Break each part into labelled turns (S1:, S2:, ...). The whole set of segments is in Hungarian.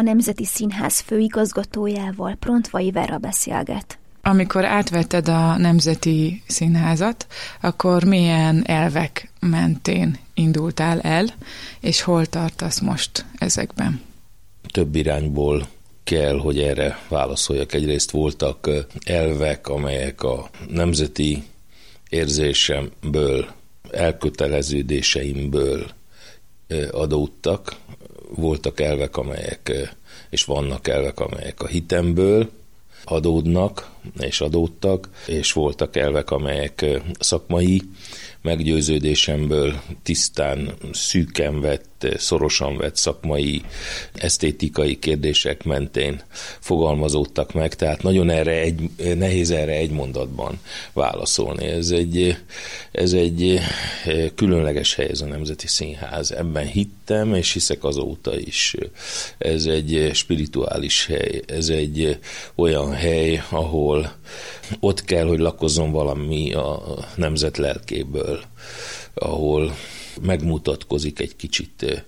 S1: a Nemzeti Színház főigazgatójával, Prontvai Vera beszélget.
S2: Amikor átvetted a Nemzeti Színházat, akkor milyen elvek mentén indultál el, és hol tartasz most ezekben?
S3: Több irányból kell, hogy erre válaszoljak. Egyrészt voltak elvek, amelyek a nemzeti érzésemből, elköteleződéseimből adódtak. Voltak elvek, és vannak elvek, amelyek a hitemből adódnak és adódtak, és voltak elvek, amelyek szakmai meggyőződésemből tisztán, szűken vett, szorosan vett szakmai, esztétikai kérdések mentén fogalmazódtak meg, tehát nagyon nehéz erre egy mondatban válaszolni. Ez egy különleges hely, ez a Nemzeti Színház. Ebben hittem, és hiszek azóta is. Ez egy spirituális hely, ez egy olyan hely, ahol ott kell, hogy lakozzon valami a nemzet lelkéből, ahol megmutatkozik egy kicsit,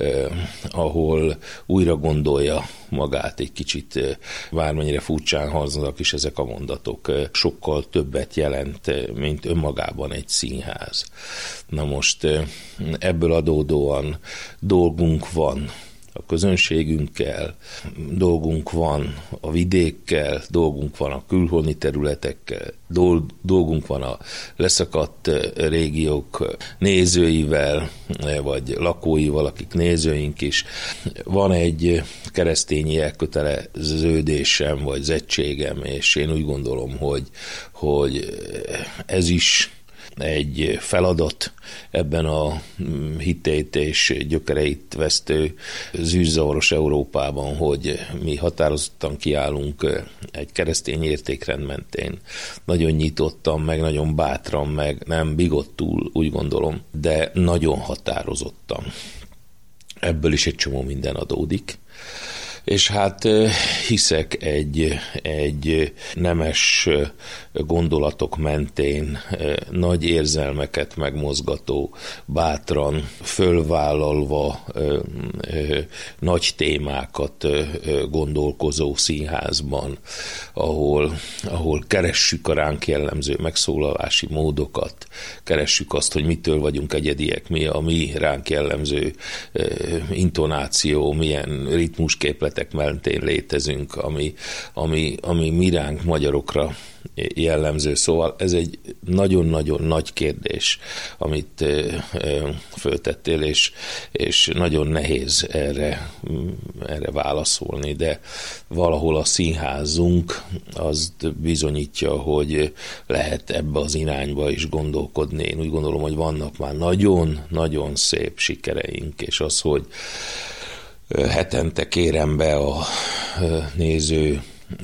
S3: ahol újra gondolja magát egy kicsit, bármennyire furcsán hangzanak is ezek a mondatok, sokkal többet jelent, mint önmagában egy színház. Na most ebből adódóan dolgunk van a közönségünkkel, dolgunk van a vidékkel, dolgunk van a külhoni területekkel, dolgunk van a leszakadt régiók nézőivel, vagy lakóival, akik nézőink is. Van egy keresztényi elköteleződésem, vagy zettségem, és én úgy gondolom, hogy ez is egy feladat ebben a hitét és gyökereit vesztő zűrzavaros Európában, hogy mi határozottan kiállunk egy keresztény értékrend mentén. Nagyon nyitottan, meg nagyon bátran, meg nem bigottul, úgy gondolom, de nagyon határozottan. Ebből is egy csomó minden adódik. És hát hiszek egy nemes gondolatok mentén, nagy érzelmeket megmozgató, bátran, fölvállalva nagy témákat gondolkozó színházban, ahol keressük a ránk jellemző megszólalási módokat, keressük azt, hogy mitől vagyunk egyediek, mi a mi ránk jellemző intonáció, milyen ritmusképletek mentén létezünk, ami mi ránk magyarokra jellemző. Szóval ez egy nagyon-nagyon nagy kérdés, amit föltettél, és nagyon nehéz erre válaszolni, de valahol a színházunk az bizonyítja, hogy lehet ebbe az irányba is gondolkodni. Én úgy gondolom, hogy vannak már nagyon-nagyon szép sikereink, és az, hogy hetente kérem be a néző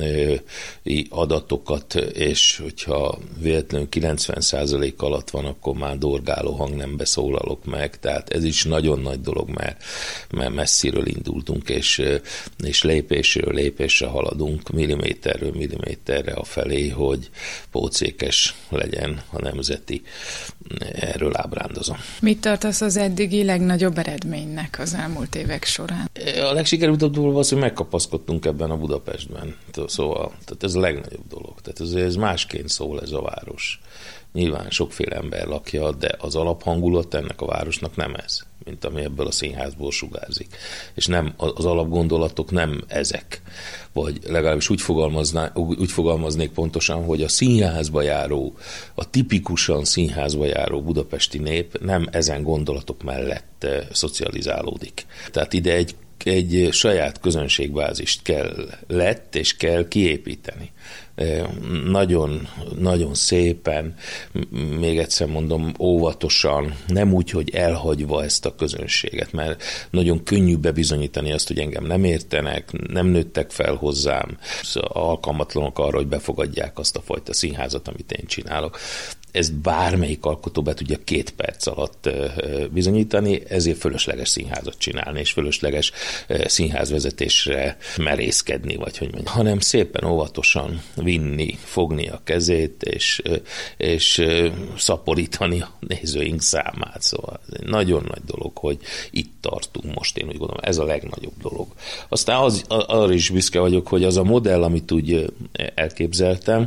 S3: adatokat, és hogyha véletlenül 90% alatt van, akkor már dorgáló hangnembe szólalok meg, tehát ez is nagyon nagy dolog, mert messziről indultunk, és lépésről lépésre haladunk, milliméterről milliméterre afelé, hogy pócékes legyen a nemzeti. Erről ábrándozom.
S2: Mit tartasz az eddigi legnagyobb eredménynek az elmúlt évek során?
S3: A legsikerültebb dolog az, hogy megkapaszkodtunk ebben a Budapestben. Szóval, tehát ez a legnagyobb dolog. Tehát ez másként szól ez a város. Nyilván sokféle ember lakja, de az alaphangulat ennek a városnak nem ez, mint ami ebből a színházból sugárzik. És nem, az alapgondolatok nem ezek. Vagy legalábbis úgy fogalmaznék pontosan, hogy a színházba járó, a tipikusan színházba járó budapesti nép nem ezen gondolatok mellett szocializálódik. Tehát ide egy saját közönségbázist és kell kiépíteni. Nagyon, nagyon szépen, még egyszer mondom, óvatosan, nem úgy, hogy elhagyva ezt a közönséget, mert nagyon könnyű bebizonyítani azt, hogy engem nem értenek, nem nőttek fel hozzám, alkalmatlanok arra, hogy befogadják azt a fajta színházat, amit én csinálok. ezt bármelyik alkotó be tudja 2 perc alatt bizonyítani, ezért fölösleges színházat csinálni, és fölösleges színházvezetésre merészkedni, vagy hogy mondjam, hanem szépen óvatosan vinni, fogni a kezét, és szaporítani a nézőink számát. Szóval ez egy nagyon nagy dolog, hogy itt tartunk most, én úgy gondolom, ez a legnagyobb dolog. Aztán arra is büszke vagyok, hogy az a modell, amit úgy elképzeltem,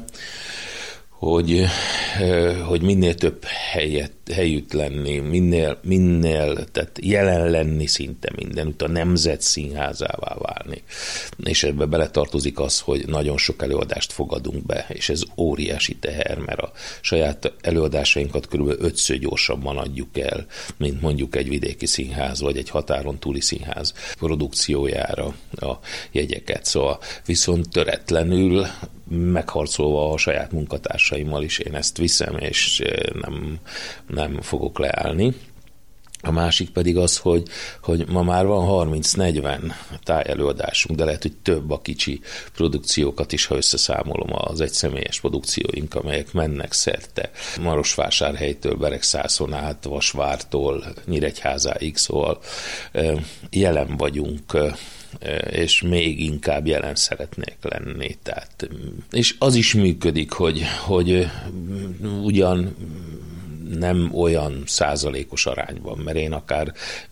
S3: hogy minél több helyütt lenni, minél tehát jelen lenni szinte mindenütt, a nemzet színházává válni. És ebbe beletartozik az, hogy nagyon sok előadást fogadunk be, és ez óriási teher, mert a saját előadásainkat körülbelül 5-ször gyorsabban adjuk el, mint mondjuk egy vidéki színház, vagy egy határon túli színház produkciójára a jegyeket. Szóval viszont töretlenül megharcolva a saját munkatársaimmal is én ezt viszem, és nem fogok leállni. A másik pedig az, hogy ma már van 30-40 tájelőadásunk, de lehet, hogy több a kicsi produkciókat is, ha összeszámolom az egyszemélyes produkcióink, amelyek mennek szerte. Marosvásárhelytől, Beregszászon át, Vasvártól, Nyíregyházáig, szóval jelen vagyunk, és még inkább jelen szeretnék lenni. Tehát, és az is működik, hogy ugyan nem olyan százalékos arányban, mert én akár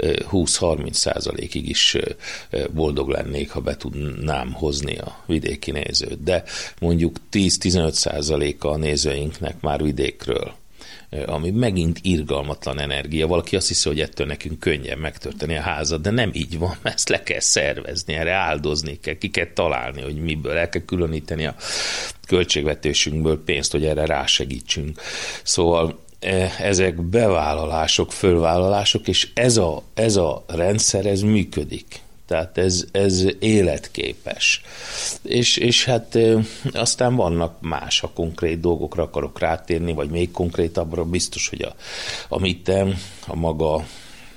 S3: 20-30%-ig is boldog lennék, ha be tudnám hozni a vidéki nézőt. De mondjuk 10-15%-a a nézőinknek már vidékről, ami megint irgalmatlan energia. Valaki azt hiszi, hogy ettől nekünk könnyen megtölteni a házat, de nem így van, ezt le kell szervezni, erre áldozni kell, ki kell találni, hogy miből, el kell különíteni a költségvetésünkből pénzt, hogy erre rásegítsünk. Szóval ezek bevállalások, fölvállalások, és ez a rendszer, ez működik. Tehát ez életképes. És hát aztán vannak más, ha konkrét dolgokra akarok rátérni, vagy még konkrétabbra, biztos, hogy a MITEM, a maga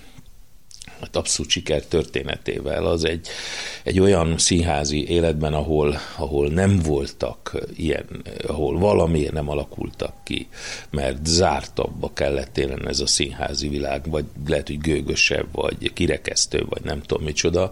S3: abszolút siker történetével, az egy olyan színházi életben, ahol nem voltak ilyen, ahol valamiért nem alakultak ki, mert zártabbba kellett élni ez a színházi világ, vagy lehet, hogy gőgösebb, vagy kirekesztőbb, vagy nem tudom micsoda.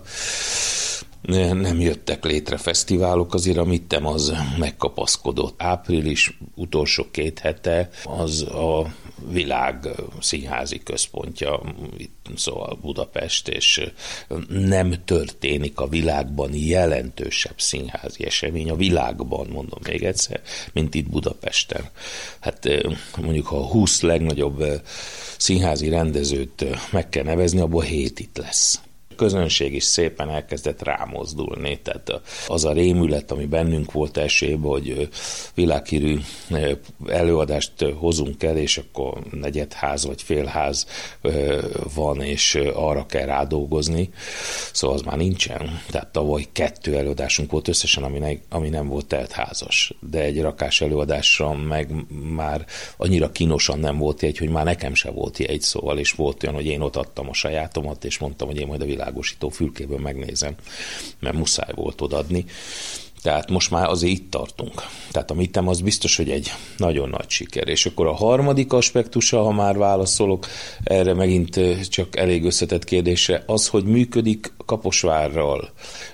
S3: Nem jöttek létre fesztiválok, azért a MITEM az megkapaszkodott. Április utolsó 2 hete az a világ színházi központja, szóval Budapest, és nem történik a világban jelentősebb színházi esemény, a világban, mondom még egyszer, mint itt Budapesten. Hát mondjuk, ha a 20 legnagyobb színházi rendezőt meg kell nevezni, abból 7 itt lesz. Közönség is szépen elkezdett rámozdulni, tehát az a rémület, ami bennünk volt elsőben, hogy világhírű előadást hozunk el, és akkor negyedház vagy félház van, és arra kell rádolgozni, szóval az már nincsen. Tehát tavaly 2 előadásunk volt összesen, ami nem volt teltházas, de egy rakás előadásra meg már annyira kínosan nem volt jegy, hogy már nekem se volt jegy, szóval, és volt olyan, hogy én ott adtam a sajátomat, és mondtam, hogy én majd a világosító fülkéből megnézem, mert muszáj volt odaadni. Tehát most már azért itt tartunk. Tehát a MITEM az biztos, hogy egy nagyon nagy siker. És akkor a harmadik aspektusa, ha már válaszolok erre megint csak elég összetett kérdésre, az, hogy működik Kaposvárral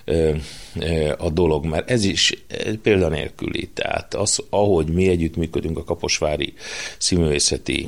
S3: a dolog, mert ez is példanélküli. Tehát az, ahogy mi együttműködünk a kaposvári színművészeti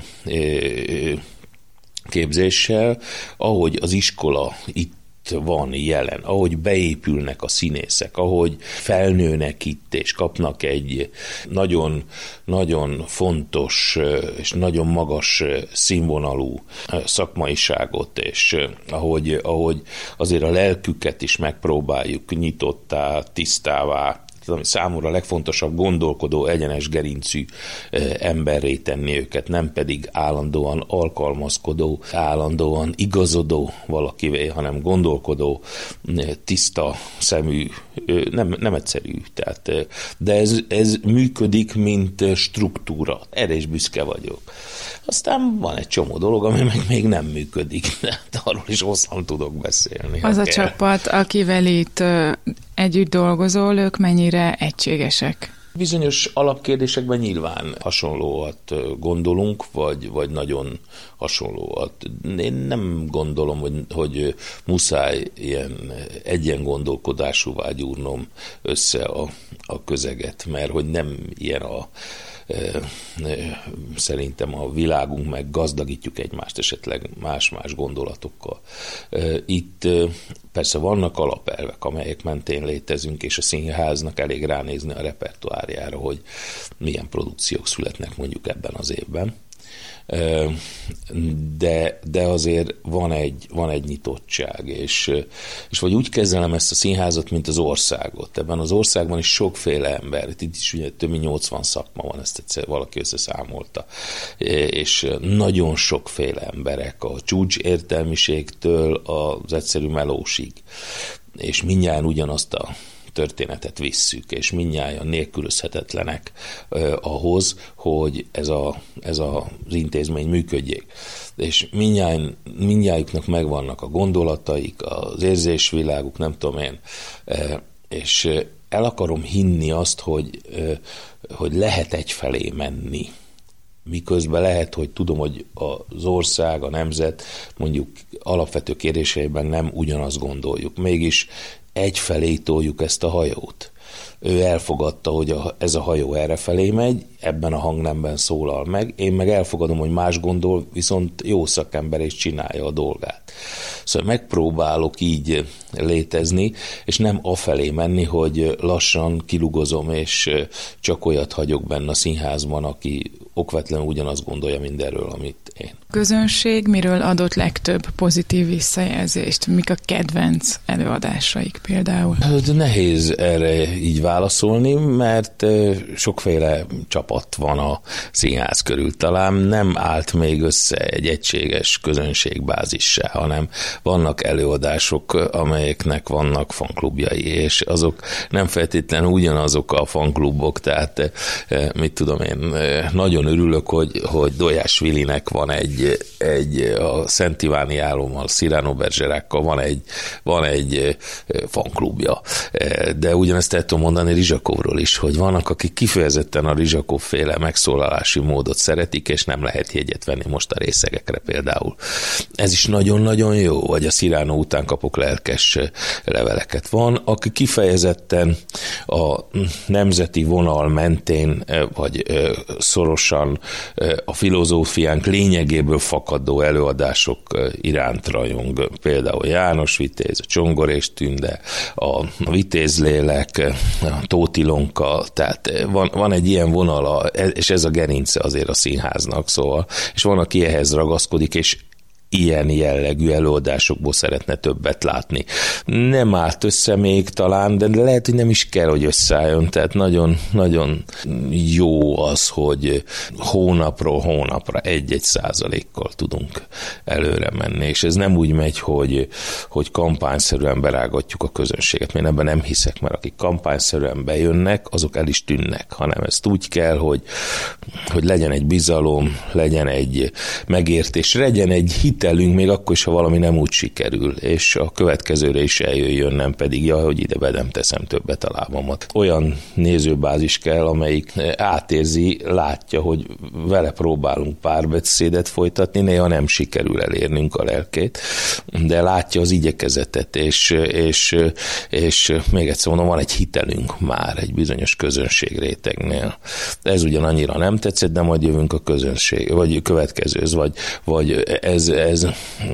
S3: képzéssel, ahogy az iskola itt van jelen, ahogy beépülnek a színészek, ahogy felnőnek itt, és kapnak egy nagyon, nagyon fontos és nagyon magas színvonalú szakmaiságot, és ahogy azért a lelküket is megpróbáljuk nyitottá, tisztává, ami számomra a legfontosabb, gondolkodó, egyenes gerincű emberré tenni őket, nem pedig állandóan alkalmazkodó, állandóan igazodó valakivé, hanem gondolkodó, tiszta szemű, nem egyszerű. Tehát, de ez működik, mint struktúra. Erre is büszke vagyok. Aztán van egy csomó dolog, ami meg még nem működik, de arról is hosszan tudok beszélni.
S2: Az a csapat, akivel itt együtt dolgozol, ők mennyire egységesek?
S3: Bizonyos alapkérdésekben nyilván hasonlóat gondolunk, vagy nagyon hasonlóat. Én nem gondolom, hogy muszáj ilyen egyengondolkodásúvá gyúrnom össze a közeget, mert hogy nem ilyen szerintem a világunk, meg gazdagítjuk egymást esetleg más-más gondolatokkal. Itt persze vannak alapelvek, amelyek mentén létezünk, és a színháznak elég ránézni a repertoárjára, hogy milyen produkciók születnek mondjuk ebben az évben. De azért van egy nyitottság, és vagy úgy kezelem ezt a színházat, mint az országot. Ebben az országban is sokféle ember, itt is ugye több mint 80 szakma van, ezt egyszer valaki összeszámolta, és nagyon sokféle emberek, a csúcs értelmiségtől az egyszerű melósig, és mindjárt ugyanazt a történetet visszük, és mindnyájan nélkülözhetetlenek ahhoz, hogy ez az intézmény működjék. És mindnyájuknak megvannak a gondolataik, az érzésviláguk, nem tudom én, és el akarom hinni azt, hogy lehet egyfelé menni. Miközben lehet, hogy tudom, hogy az ország, a nemzet mondjuk alapvető kérdéseiben nem ugyanazt gondoljuk. Mégis egyfelé toljuk ezt a hajót. Ő elfogadta, hogy ez a hajó errefelé megy, ebben a hangnemben szólal meg, én meg elfogadom, hogy más gondol, viszont jó szakember és csinálja a dolgát. Szóval megpróbálok így létezni, és nem afelé menni, hogy lassan kilugozom, és csak olyat hagyok benne a színházban, aki okvetlenül ugyanazt gondolja mindenről, amit én.
S2: Közönség miről adott legtöbb pozitív visszajelzést? Mik a kedvenc előadásaik például?
S3: Nehéz erre így válaszolni, mert sokféle csapat van a színház körül. Talán nem állt még össze egy egységes közönségbázissá, hanem vannak előadások, amelyeknek vannak fanklubjai, és azok nem feltétlenül ugyanazok a fanklubok, tehát mit tudom én, nagyon örülök, hogy Dojás Vilinek van a Szent Iváni Álommal, Cyrano Bergeracccal van egy fanklubja. De ugyanezt el tudom mondani Rizsakovról is, hogy vannak, akik kifejezetten a Rizsakov féle megszólalási módot szeretik, és nem lehet jegyet venni most a részegekre például. Ez is nagyon-nagyon jó, vagy a Cyrano után kapok lelkes leveleket. Van, aki kifejezetten a nemzeti vonal mentén, vagy szorosan a filozófiánk lényegéből fakadó előadások iránt rajong. Például János Vitéz, a Csongor és Tünde, a Vitézlélek, a Tóth Ilonka, tehát van egy ilyen vonala, és ez a gerince azért a színháznak, szóval, és van, aki ehhez ragaszkodik, és ilyen jellegű előadásokból szeretne többet látni. Nem állt össze még talán, de lehet, hogy nem is kell, hogy összeálljon, tehát nagyon jó az, hogy hónapról hónapra 1% tudunk előre menni, és ez nem úgy megy, hogy kampányszerűen berágatjuk a közönséget. Én ebben nem hiszek, mert akik kampányszerűen bejönnek, azok el is tűnnek, hanem ezt úgy kell, hogy legyen egy bizalom, legyen egy megértés, legyen egy hitelünk, még akkor is, ha valami nem úgy sikerül, és a következőre is eljöjjön, nem pedig, hogy ide nem teszem többet a lábamat. Olyan nézőbázis kell, amelyik átérzi, látja, hogy vele próbálunk párbeszédet folytatni, néha nem sikerül elérnünk a lelkét, de látja az igyekezetet, és még egyszer mondom, van egy hitelünk már egy bizonyos közönségrétegnél. Ez ugyanannyira nem tetszett, de majd jövünk a közönség, vagy következőz, vagy ez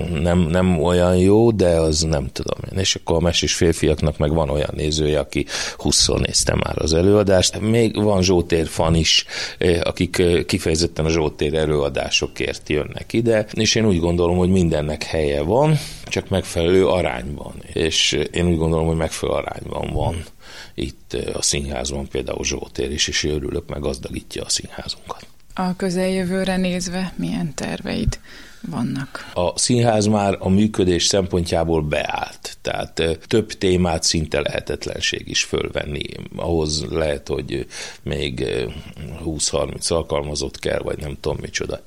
S3: nem olyan jó, de az nem tudom én. És akkor a Mesés férfiaknak meg van olyan nézője, aki 20-szor nézte már az előadást. Még van Zsótér fan is, akik kifejezetten a Zsótér előadásokért jönnek ide, és én úgy gondolom, hogy mindennek helye van, csak megfelelő arányban. És én úgy gondolom, hogy megfelelő arányban van itt a színházban például Zsótér is, és örülök, meg gazdagítja a színházunkat.
S2: A közeljövőre nézve milyen terveid vannak.
S3: A színház már a működés szempontjából beállt, tehát több témát szinte lehetetlenség is fölvenni. Ahhoz lehet, hogy még 20-30 alkalmazott kell, vagy nem tudom micsoda.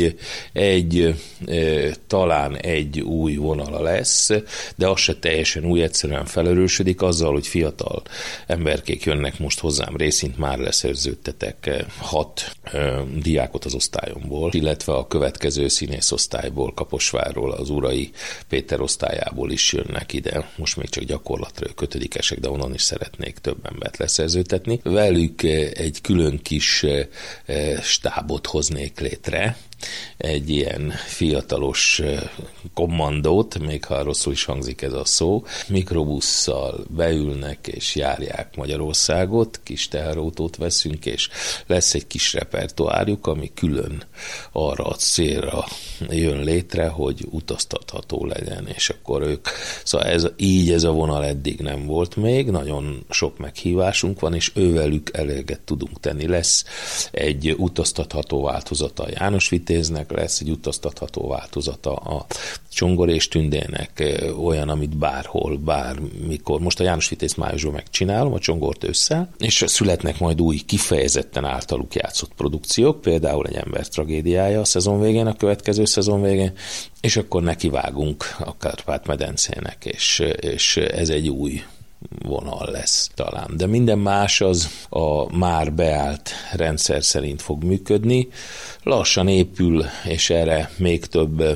S3: Talán egy új vonala lesz, de az se teljesen új, egyszerűen felerősödik azzal, hogy fiatal emberkék jönnek most hozzám részint, már leszerződtetek 6 diákot az osztályomból, illetve a következő színészosztályból, Kaposvárról, az Urai Péter osztályából is jönnek ide. Most még csak gyakorlatra 5-esek, de onnan is szeretnék több embert leszerződtetni. Velük egy külön kis stábot hoznék létre, egy ilyen fiatalos kommandót, még ha rosszul is hangzik ez a szó, mikrobusszal beülnek és járják Magyarországot, kis teherautót veszünk, és lesz egy kis repertoárjuk, ami külön arra a célra jön létre, hogy utaztatható legyen, és akkor ők, szóval ez a vonal eddig nem volt még, nagyon sok meghívásunk van, és ővelük eleget tudunk tenni. Lesz egy utaztatható változata a János Vitéznek, lesz egy utaztatható változata a Csongor és Tündének, olyan, amit bárhol, bármikor. Most a János Vitézt májusban megcsinálom, a Csongort ősszel, és születnek majd új, kifejezetten általuk játszott produkciók, például egy ember tragédiája a szezon végén, a következő szezon végén, és akkor nekivágunk a Kárpát-medencének, és ez egy új vonal lesz talán. De minden más az a már beállt rendszer szerint fog működni. Lassan épül, és erre még több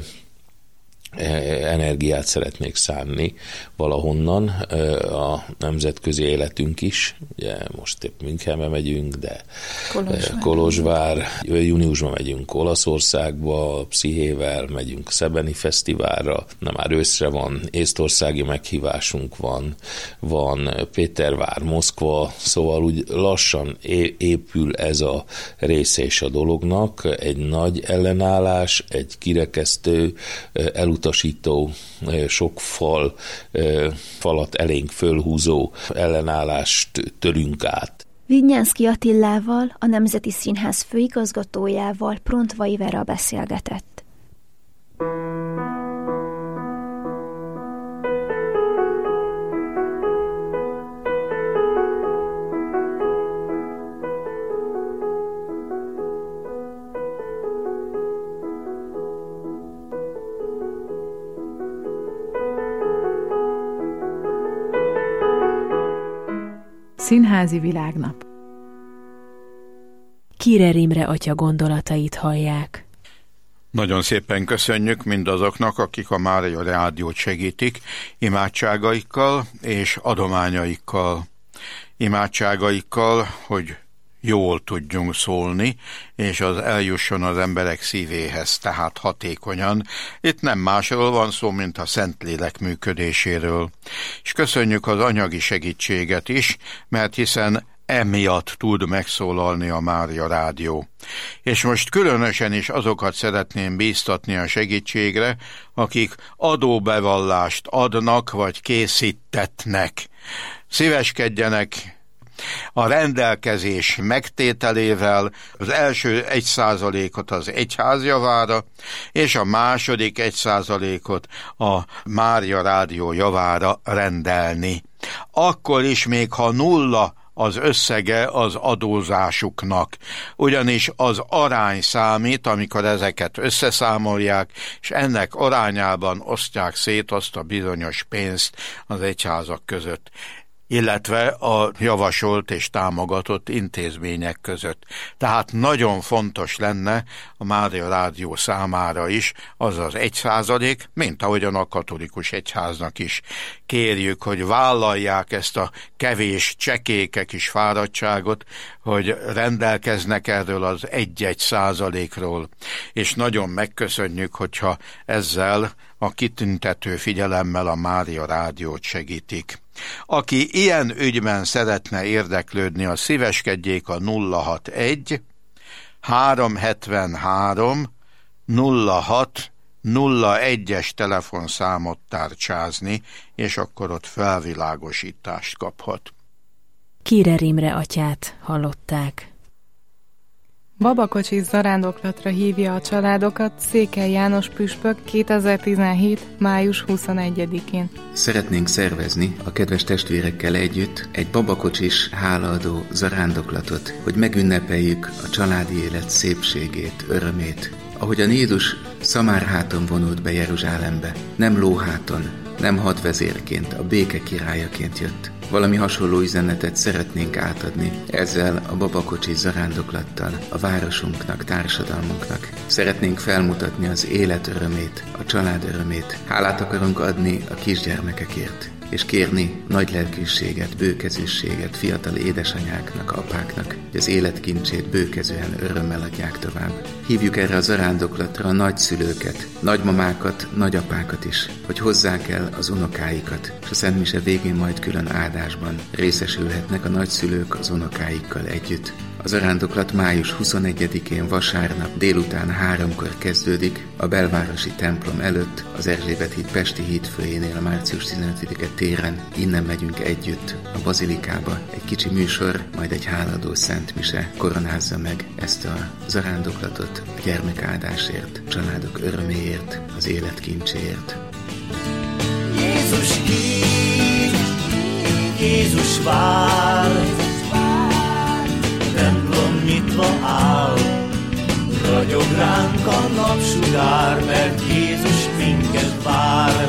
S3: energiát szeretnék szánni valahonnan, a nemzetközi életünk is. Ugye most épp Münchenbe megyünk, de Kolozsvár, júniusban megyünk Olaszországba, Pszichével, megyünk Szebeni Fesztiválra, már őszre van észtországi meghívásunk, van Pétervár, Moszkva, szóval úgy lassan épül ez a része és a dolognak, egy nagy ellenállás, egy kirekesztő, elutasító, sok falat elénk fölhúzó ellenállást törünk át.
S1: Widnyánszky Attilával, a Nemzeti Színház főigazgatójával Prontvai Vera beszélgetett.
S2: Színházi világnap.
S4: Kierer Imre atya gondolatait hallják.
S5: Nagyon szépen köszönjük mindazoknak, akik a Mária Rádiót segítik imádságaikkal és adományaikkal. Imádságaikkal, hogy jól tudjunk szólni, és az eljusson az emberek szívéhez, tehát hatékonyan. Itt nem másról van szó, mint a Szentlélek működéséről. És köszönjük az anyagi segítséget is, mert hiszen emiatt tud megszólalni a Mária Rádió. És most különösen is azokat szeretném bíztatni a segítségre, akik adóbevallást adnak vagy készítetnek. Szíveskedjenek a rendelkezés megtételével, az első 1%-ot az egyház javára, és a második 1%-ot a Mária Rádió javára rendelni. Akkor is, még ha nulla az összege az adózásuknak, ugyanis az arány számít, amikor ezeket összeszámolják, és ennek arányában osztják szét azt a bizonyos pénzt az egyházak között, illetve a javasolt és támogatott intézmények között. Tehát nagyon fontos lenne a Mária Rádió számára is az az 1%, mint ahogyan a katolikus egyháznak is. Kérjük, hogy vállalják ezt a kevés, csekéke kis fáradtságot, hogy rendelkeznek erről az 1%-ról, és nagyon megköszönjük, hogyha ezzel a kitüntető figyelemmel a Mária Rádiót segítik. Aki ilyen ügyben szeretne érdeklődni, a szíveskedjék a 061 373 06 01-es telefonszámot tárcsázni, és akkor ott felvilágosítást kaphat.
S4: Kierer Imre atyát hallották.
S6: Babakocsis zarándoklatra hívja a családokat Székely János püspök 2017. május 21-én.
S7: Szeretnénk szervezni a kedves testvérekkel együtt egy babakocsis hálaadó zarándoklatot, hogy megünnepeljük a családi élet szépségét, örömét. Ahogyan Jézus szamárháton vonult be Jeruzsálembe, nem lóháton, nem hadvezérként, a béke királyaként jött. Valami hasonló üzenetet szeretnénk átadni ezzel a babakocsis zarándoklattal a városunknak, társadalmunknak. Szeretnénk felmutatni az élet örömét, a család örömét. Hálát akarunk adni a kisgyermekekért, és kérni nagy lelkűséget, bőkezűséget fiatal édesanyáknak, apáknak, hogy az életkincsét bőkezően örömmel adják tovább. Hívjuk erre a zarándoklatra a nagyszülőket, nagymamákat, nagyapákat is, hogy hozzák el az unokáikat, és a Szent Mise végén majd külön áldásban részesülhetnek a nagyszülők az unokáikkal együtt. A zarándoklat május 21-én vasárnap délután 3-kor kezdődik a belvárosi templom előtt, az Erzsébet híd Pesti hídfőjénél a március 15-e téren. Innen megyünk együtt a bazilikába. Egy kicsi műsor, majd egy háladó Szent Mise koronázza meg ezt a zarándoklatot a gyermekáldásért, a családok öröméért, az élet kincséért.
S8: Jézus hív, Jézus vár, templom nyitva áll, ragyog ránk a napsugár, mert Jézus minket vár.